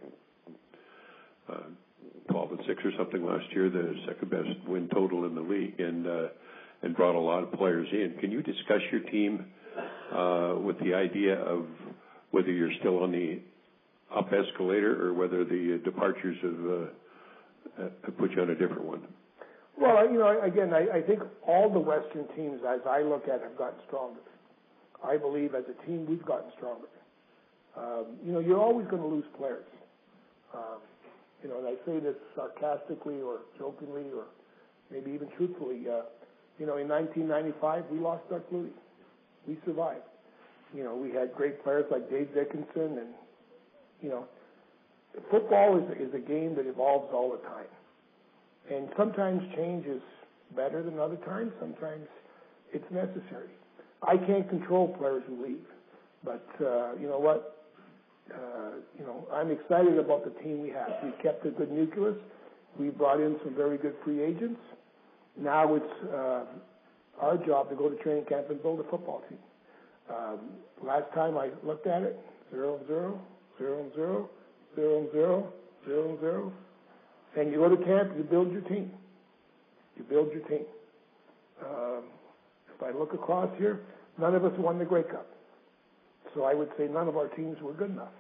uh, twelve and six or something last year, the second best win total in the league, and uh, and brought a lot of players in. Can you discuss your team uh, with the idea of whether you're still on the up escalator or whether the departures have, uh, have put you on a different one? Well, you know, again, I, I think all the Western teams, as I look at, have gotten stronger. I believe as a team we've gotten stronger. Um, you know, you're always going to lose players. Um, You know, and I say this sarcastically or jokingly or maybe even truthfully. Uh, you know, in nineteen ninety-five, we lost Doug Flutie. We survived. You know, we had great players like Dave Dickinson, and, you know, football is, is a game that evolves all the time. And sometimes change is better than other times. Sometimes it's necessary. I can't control players who leave. But, uh, you know what? Uh, you know, I'm excited about the team we have. We kept a good nucleus. We brought in some very good free agents. Now it's uh, our job to go to training camp and build a football team. Um, last time I looked at it, zero and zero, zero and zero, zero and zero, zero and zero. And you go to camp, you build your team. You build your team. Um, if I look across here, none of us won the Grey Cup. So I would say none of our teams were good enough.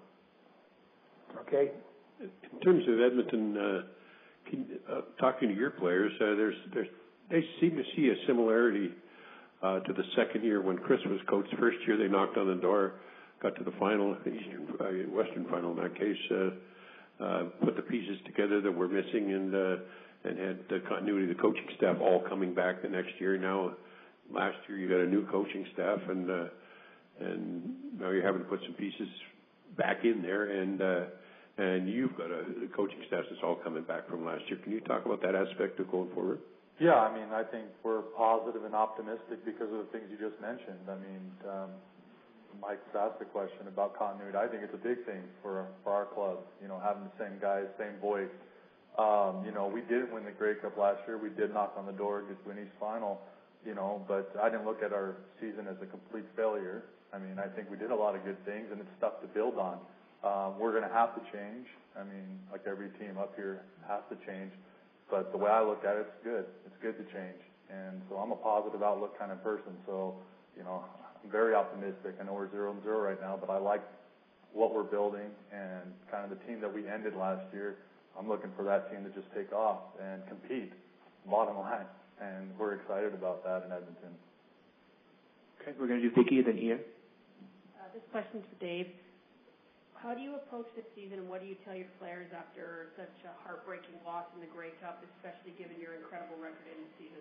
Okay? In terms of Edmonton, uh, can, uh, talking to your players, uh, there's, there's, they seem to see a similarity uh, to the second year when Chris was coach. First year they knocked on the door. got to the final, the Eastern, uh, Western final in that case, uh, uh, put the pieces together that were missing and, uh, and had the continuity of the coaching staff all coming back the next year. Now, last year you got a new coaching staff and, uh, and now you're having to put some pieces back in there and, uh, and you've got a coaching staff that's all coming back from last year. Can you talk about that aspect of going forward? Yeah, I mean, I think we're positive and optimistic because of the things you just mentioned. I mean, um, Mike's asked the question about continuity. I think it's a big thing for for our club, you know, having the same guys, same voice. Um, you know, we didn't win the Grey Cup last year. We did knock on the door, get to an East final, you know, but I didn't look at our season as a complete failure. I mean, I think we did a lot of good things, and it's stuff to build on. Um, we're going to have to change. I mean, like every team up here has to change. But the way I look at it, it's good. It's good to change. And so I'm a positive outlook kind of person. So, you know, I'm very optimistic. I know we're zero and zero right now, but I like what we're building and kind of the team that we ended last year. I'm looking for that team to just take off and compete, bottom line. And we're excited about that in Edmonton. Okay, we're going to do Vicky and then Ian. Uh, this question's for Dave. How do you approach this season, and what do you tell your players after such a heartbreaking loss in the Grey Cup, especially given your incredible record in the season?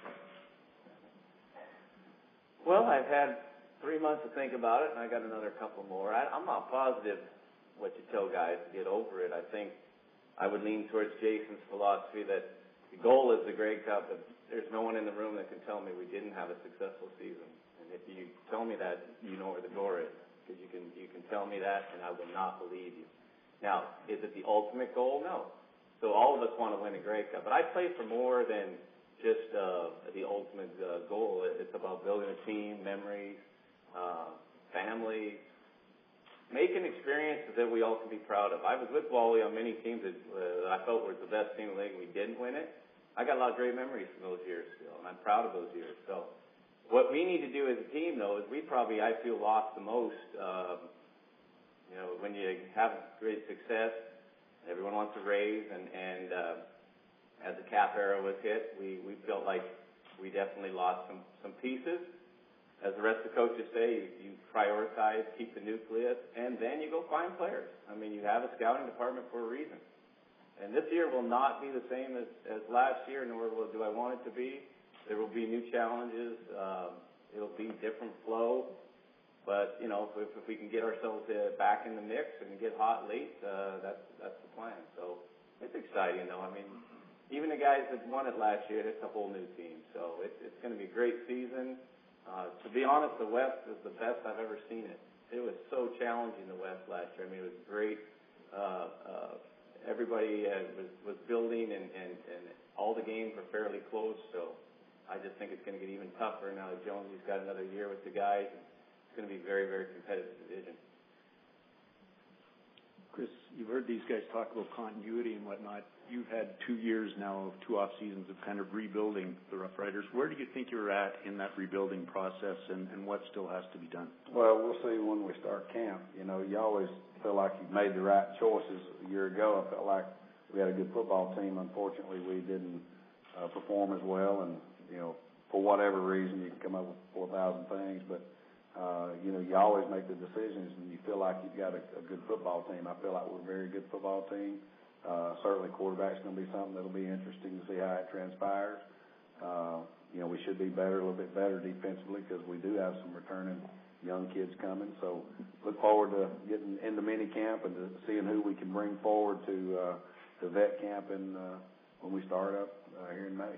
Well, I've had three months to think about it, and I got another couple more. I, I'm not positive what you tell guys to get over it. I think I would lean towards Jason's philosophy that the goal is the Grey Cup, but there's no one in the room that can tell me we didn't have a successful season. And if you tell me that, you know where the door is. Because you can you can tell me that, and I will not believe you. Now, is it the ultimate goal? No. So all of us want to win a Grey Cup, but I play for more than just uh, the ultimate uh, goal. It's about building a team, memories, uh, family, making experiences that we all can be proud of. I was with Wally on many teams that uh, I felt were the best team in the league, and we didn't win it. I got a lot of great memories from those years still, and I'm proud of those years. So. What we need to do as a team, though, is we probably, I feel, lost the most. Uh, you know, when you have great success, everyone wants to raise, and, and uh, as the cap era was hit, we, we felt like we definitely lost some, some pieces. As the rest of the coaches say, you, you prioritize, keep the nucleus, and then you go find players. I mean, you have a scouting department for a reason. And this year will not be the same as, as last year, nor will, do I want it to be. There will be new challenges. Um, it'll be different flow. But, you know, if, if we can get ourselves uh, back in the mix and get hot late, uh, that's that's the plan. So it's exciting, though. I mean, even the guys that won it last year, it's a whole new team. So it, it's going to be a great season. Uh, to be honest, the West was the best I've ever seen it. It was so challenging, the West last year. I mean, it was great. Uh, uh, everybody uh, was, was building, and, and, and all the games were fairly close. So I just think it's going to get even tougher now that Jonesy's got another year with the guys. It's going to be a very, very competitive division. Chris, you've heard these guys talk about continuity and whatnot. You've had two years now of two off seasons of kind of rebuilding the Rough Riders. Where do you think you're at in that rebuilding process, and, and what still has to be done? Well, we'll see when we start camp. You know, you always feel like you've made the right choices. A year ago, I felt like we had a good football team. Unfortunately, we didn't uh, perform as well, and you know, for whatever reason, you can come up with four thousand things, but, uh, you know, you always make the decisions and you feel like you've got a, a good football team. I feel like we're a very good football team. Uh, certainly quarterback's going to be something that'll be interesting to see how it transpires. Uh, you know, we should be better, a little bit better defensively because we do have some returning young kids coming. So look forward to getting into mini camp and to seeing who we can bring forward to, uh, to vet camp in, uh, when we start up uh, here in May.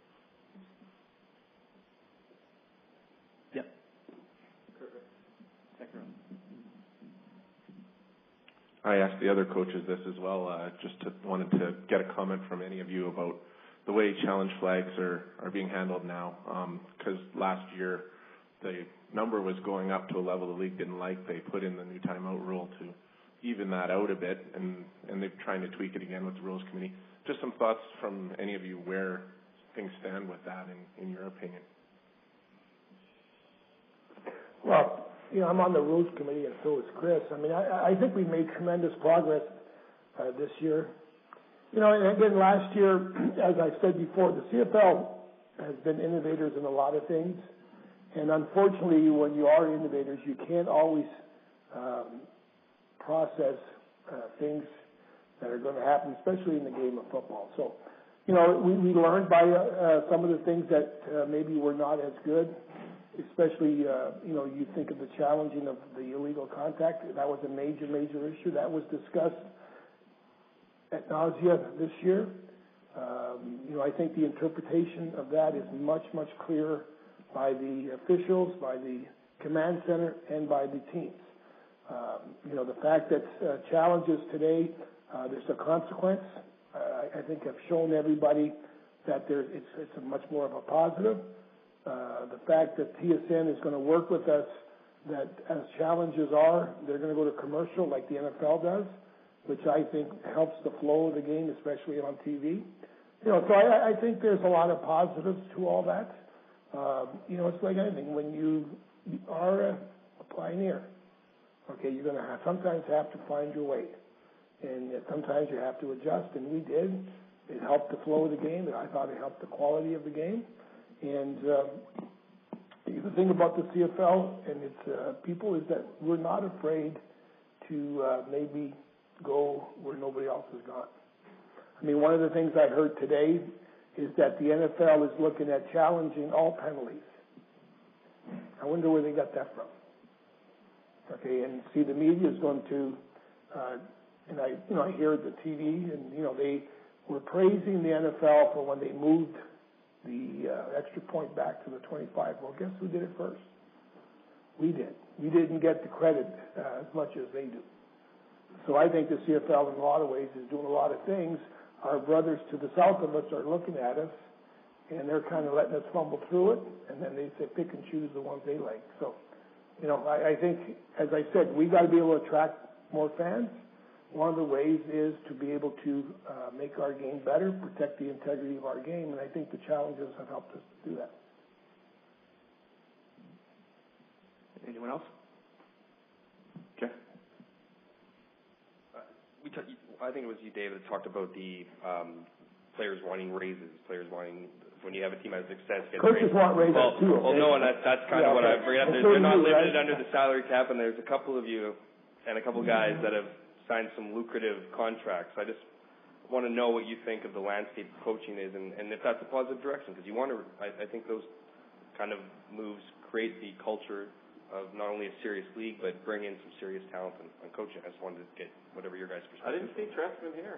I asked the other coaches this as well, uh, just to, wanted to get a comment from any of you about the way challenge flags are, are being handled now. Because um, last year, the number was going up to a level the league didn't like. They put in the new timeout rule to even that out a bit, and, and they're trying to tweak it again with the Rules Committee. Just some thoughts from any of you where things stand with that, in, in your opinion. Well, you know, I'm on the Rules Committee, and so is Chris. I mean, I, I think we made tremendous progress uh, this year. You know, and again, last year, as I said before, the C F L has been innovators in a lot of things. And unfortunately, when you are innovators, you can't always um, process uh, things that are going to happen, especially in the game of football. So, you know, we, we learned by uh, uh, some of the things that uh, maybe were not as good, especially, uh, you know, you think of the challenging of the illegal contact. That was a major, major issue. That was discussed at nausea this year. Um, you know, I think the interpretation of that is much, much clearer by the officials, by the command center, and by the teams. Um, you know, the fact that uh, challenges today, uh, there's a consequence. Uh, I think I've shown everybody that there, it's, it's a much more of a positive. Uh, the fact that T S N is going to work with us, that as challenges are, they're going to go to commercial like the N F L does, which I think helps the flow of the game, especially on T V. You know, so I, I think there's a lot of positives to all that. Um, you know, it's like anything. When you are a, a pioneer, okay, you're going to have, sometimes have to find your way. And sometimes you have to adjust, and we did. It helped the flow of the game, and I thought it helped the quality of the game. And uh, the thing about the C F L and its uh, people is that we're not afraid to uh, maybe go where nobody else has gone. I mean, one of the things I heard today is that the N F L is looking at challenging all penalties. I wonder where they got that from. Okay, and see, the media is going to, uh, and I, you know, I hear the T V, and you know, they were praising the N F L for when they moved the uh, extra point back to the twenty-five. Well, guess who did it first? We did. We didn't get the credit uh, as much as they do. So I think the C F L, in a lot of ways, is doing a lot of things. Our brothers to the south of us are looking at us, and they're kind of letting us fumble through it, and then they say pick and choose the ones they like. So, you know, I, I think, as I said, we got to be able to attract more fans. One of the ways is to be able to uh, make our game better, protect the integrity of our game, and I think the challenges have helped us do that. Anyone else? Okay. Uh, we t- I think it was you, David, that talked about the um, players wanting raises, players wanting, when you have a team that has success, get coaches raises. want raises well, too. Well, no, and that, that's kind yeah, of what okay. I bring up. They're, they're not limited right? under the salary cap, and there's a couple of you and a couple guys that have signed some lucrative contracts. I just want to know what you think of the landscape of coaching is, and, and if that's a positive direction, because you want to. I, I think those kind of moves create the culture of not only a serious league, but bring in some serious talent on, on coaching. I just wanted to get whatever your guys' perspective. I didn't see Trestman here.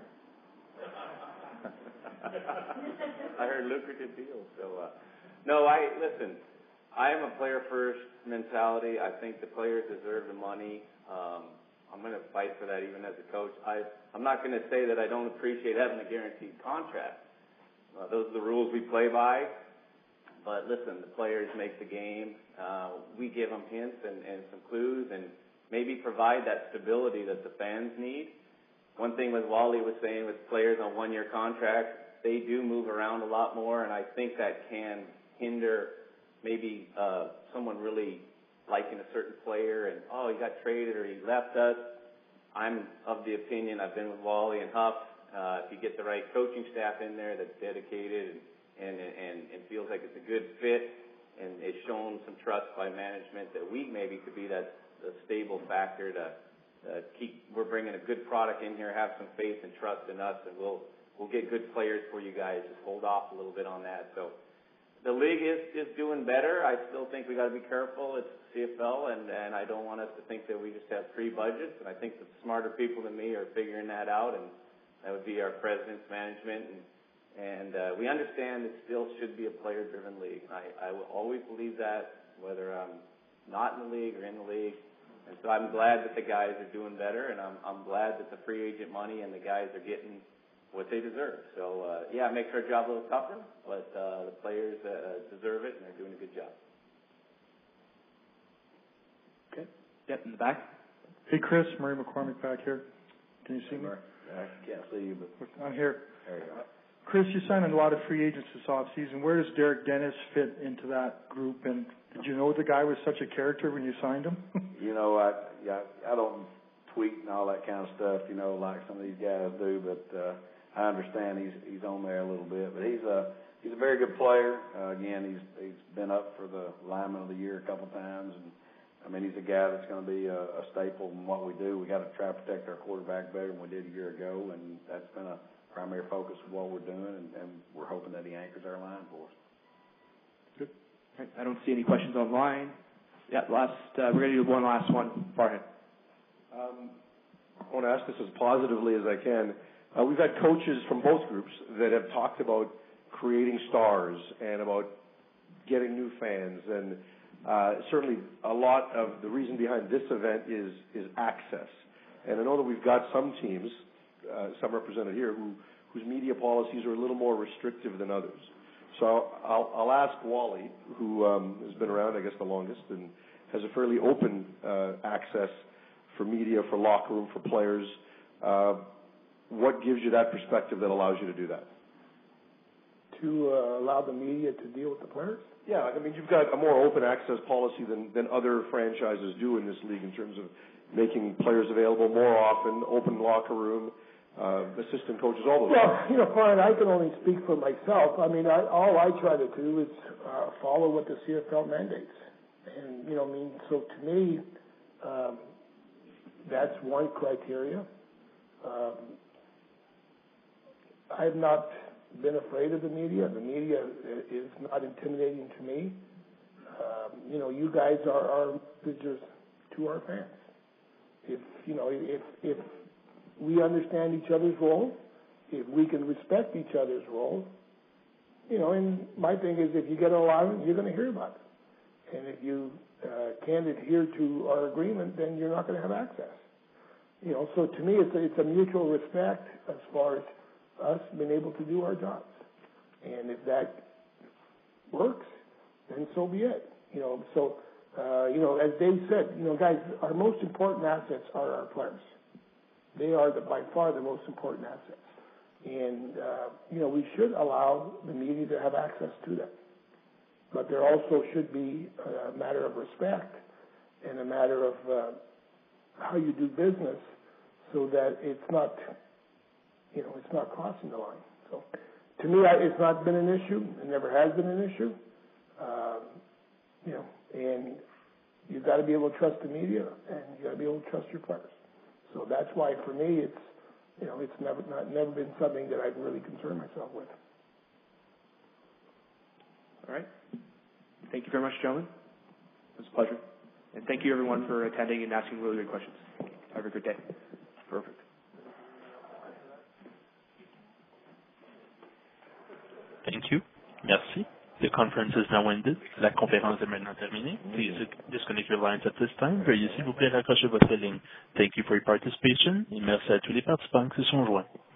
I heard lucrative deals. So, uh, no, I listen. I am a player first mentality. I think the players deserve the money. Um, I'm going to fight for that even as a coach. I, I'm not going to say that I don't appreciate having a guaranteed contract. Uh, those are the rules we play by. But listen, the players make the game. Uh, we give them hints and, and some clues and maybe provide that stability that the fans need. One thing with Wally was saying with players on one-year contracts, they do move around a lot more, and I think that can hinder maybe uh, someone really liking a certain player and, oh, he got traded or he left us. I'm of the opinion, I've been with Wally and Huff, uh, if you get the right coaching staff in there that's dedicated and And, and, and feels like it's a good fit and is shown some trust by management that we maybe could be that a stable factor to uh, keep, we're bringing a good product in here, have some faith and trust in us, and we'll we'll get good players for you guys. Just hold off a little bit on that. So the league is, is doing better. I still think we got to be careful. It's C F L, and, and I don't want us to think that we just have free budgets, and I think the smarter people than me are figuring that out, and that would be our president's management, and And uh, we understand it still should be a player-driven league. I, I will always believe that, whether I'm not in the league or in the league. And so I'm glad that the guys are doing better, and I'm, I'm glad that the free agent money and the guys are getting what they deserve. So, uh, yeah, it makes our job a little tougher, but uh, the players uh, deserve it, and they're doing a good job. Okay. Yep, in the back. Hey, Chris, Murray McCormick back here. Can you see hey, me? I can't see you, but I'm here. There you go. Chris, you signed a lot of free agents this offseason. Where does Derek Dennis fit into that group? And did you know the guy was such a character when you signed him? You know, I, I I don't tweet and all that kind of stuff, you know, like some of these guys do. But uh, I understand he's he's on there a little bit. But he's a he's a very good player. Uh, again, he's he's been up for the lineman of the year a couple times, and I mean, he's a guy that's going to be a, a staple in what we do. We got to try to protect our quarterback better than we did a year ago, and that's been a primary focus of what we're doing, and, and we're hoping that he anchors our line for us. Good. All right. I don't see any questions online. Yeah, last. Uh, we're going to do one last one. Farhan. Um, I want to ask this as positively as I can. Uh, we've had coaches from both groups that have talked about creating stars and about getting new fans, and uh, certainly a lot of the reason behind this event is is access. And I know that we've got some teams, uh, some represented here, who whose media policies are a little more restrictive than others. So I'll, I'll ask Wally, who um, has been around, I guess, the longest and has a fairly open uh, access for media, for locker room, for players. Uh, what gives you that perspective that allows you to do that? To uh, allow the media to deal with the players? Yeah, I mean, you've got a more open access policy than, than other franchises do in this league in terms of making players available more often, open locker room, uh, assistant coaches, all those Well, things. you know, fine, I can only speak for myself. I mean, I, all I try to do is uh, follow what the C F L mandates. And, you know, I mean, so to me, um, that's one criteria. Um, I've not been afraid of the media. The media is not intimidating to me. Um, you know, you guys are our visitors to our fans. If, you know, if, if we understand each other's role, if we can respect each other's role, you know, and my thing is if you get along, you're going to hear about it. And if you uh, can't adhere to our agreement, then you're not going to have access. You know, so to me, it's a, it's a mutual respect as far as us being able to do our jobs. And if that works, then so be it. You know, so, uh, you know, as Dave said, you know, guys, our most important assets are our players. They are the, by far the most important assets. And, uh, you know, we should allow the media to have access to them. But there also should be a matter of respect and a matter of uh, how you do business so that it's not, you know, it's not crossing the line. So to me, I, it's not been an issue. It never has been an issue. Um, you know, and you've got to be able to trust the media and you've got to be able to trust your players. So that's why for me, it's, you know, it's never not never been something that I've really concerned myself with. All right. Thank you very much, gentlemen. It was a pleasure. And thank you, everyone, for attending and asking really good questions. Have a good day. Perfect. Thank you. Merci. The conference is now ended. La conférence est maintenant terminée. Please disconnect your lines at this time. Veuillez s'il vous plaît raccrocher votre ligne. Thank you for your participation et merci à tous les participants qui se sont joints.